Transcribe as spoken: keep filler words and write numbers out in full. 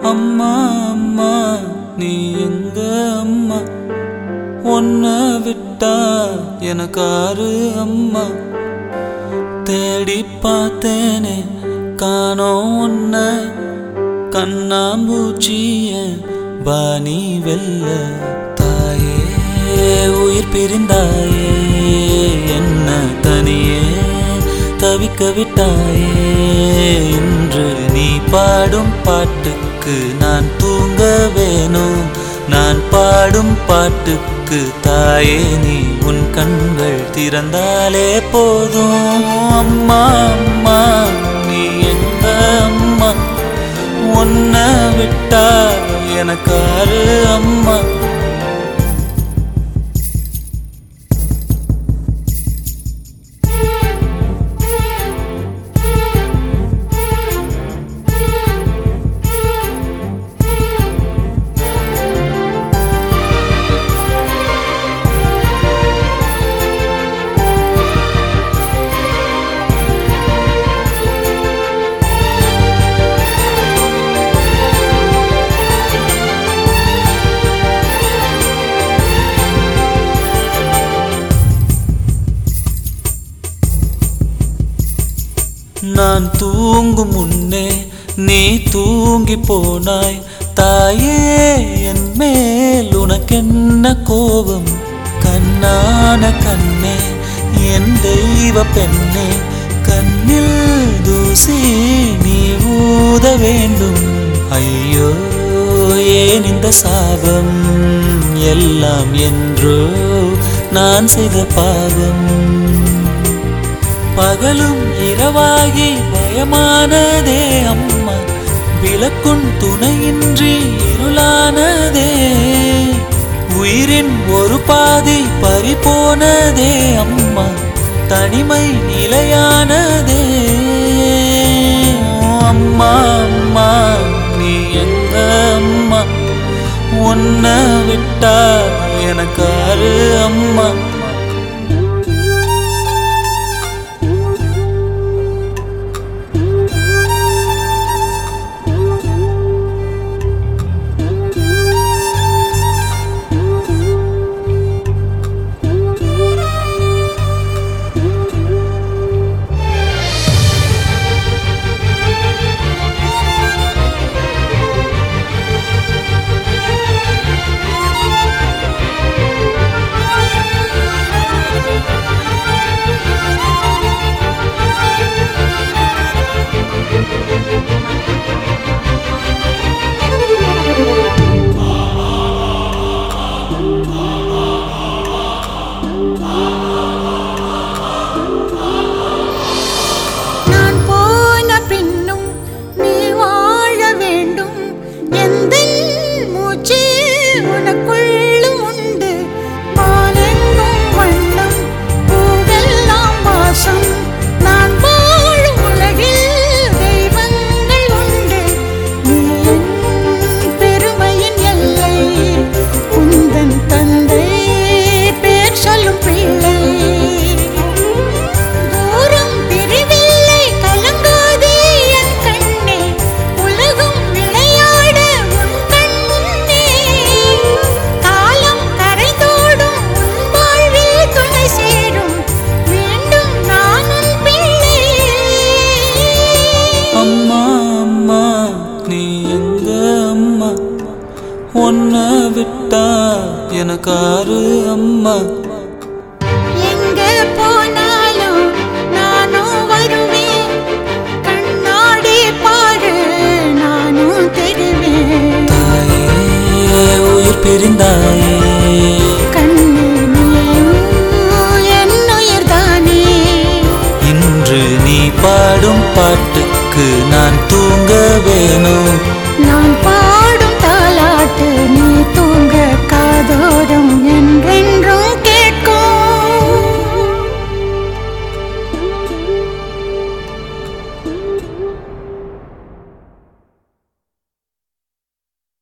அம்மா அம்மா நீ எங்க அம்மா, உன்னை விட்டா எனக்காரு அம்மா. தேடி பார்த்தேனே காணோம் உன்னை, கண்ணாம்பூச்சிய வாணி வெல்ல. தாயே உயிர் பிரிந்தாயே, என்ன தனியே தவிக்க விட்டாயே. இன்று நீ பாடும் பாட்டுக்கு நான் தூங்க வேணும், நான் பாடும் பாட்டுக்கு தாயே நீ உன் கண்கள் திறந்தாலே போதும். அம்மா அம்மா நீ எங்க அம்மா, உன்னை விட்டா எனக்காரு அம்மா. நான் தூங்கும் முன்னே நீ தூங்கி போனாய் தாயே, என் மேல் உனக்கென்ன கோபம். கண்ணான கண்ணே என் தெய்வ பெண்ணே, கண்ணில் தூசி நீ ஊத வேண்டும். ஐயோ ஏன் இந்த சாபம், எல்லாம் என்றோ நான் செய்த பாவம். பகலும் இரவாகி பயமானதே அம்மா, விளக்குன் துணையின்றி இருளானதே. உயிரின் ஒரு பாதி பறிபோனதே அம்மா, தனிமை நிலையானதே. அம்மா அம்மா நீ எங்க அம்மா, உன்னை விட்டா எனக்காரு அம்மா. உன்னை விட்டா எனக்காரு அம்மா. எங்க போனாலும் நானும் வருவேன், கண்ணாடி பாரு நானும் தெரிவேன். தாயே உயிர் பிரிந்தாயே, கண்ணு நீயும் என் உயிர் தானே. இன்று நீ பாடும் பாட்டுக்கு நான் தூங்க வேணும், நான் பாடும் தாலாட்டு நீ தூங்க காதோரம்.